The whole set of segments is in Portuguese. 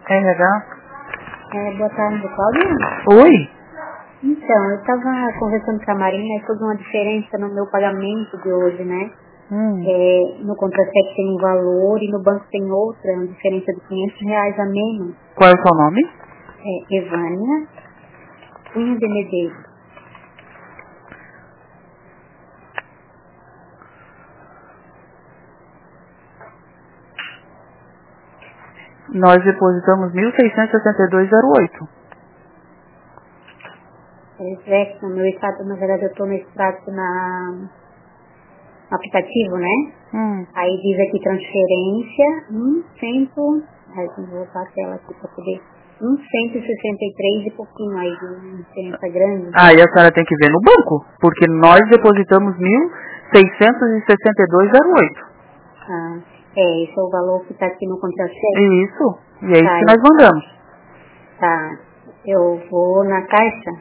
RH. Boa tarde, Cláudia. Oi? Então, eu estava conversando com a Marina e sobre uma diferença no meu pagamento de hoje, né? No contra-cheque tem um valor e no banco tem outra, uma diferença de R$500 a menos. Qual é o seu nome? Evânia Cunha de Medeiros. Nós depositamos 1.662,08. No meu extrato, na verdade, eu estou no extrato no aplicativo, né? Aí diz aqui transferência, aí eu vou voltar a tela aqui para poder, 163 e pouquinho, aí uma diferença grande. E a senhora tem que ver no banco, porque nós depositamos 1.662,08. Esse é o valor que está aqui no contra-cheque? Isso, e é isso que nós mandamos. Tá, eu vou na caixa.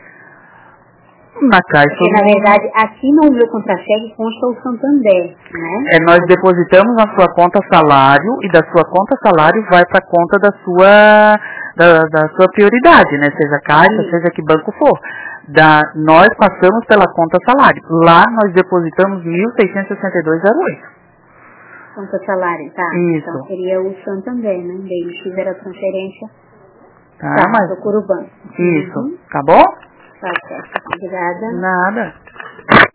Na caixa. Porque, na verdade, aqui no meu contra-cheque consta o Santander, né? Nós depositamos na sua conta salário e da sua conta salário vai para a conta da sua prioridade, né? Seja caixa, seja que banco for. Nós passamos pela conta salário. Lá nós depositamos 1.662,08. Conta salário, tá? Isso. Então seria o Santander, né? Daí eles fizeram a transferência. Mas procura o banco. Isso, tá bom? Tá certo. Obrigada. Nada.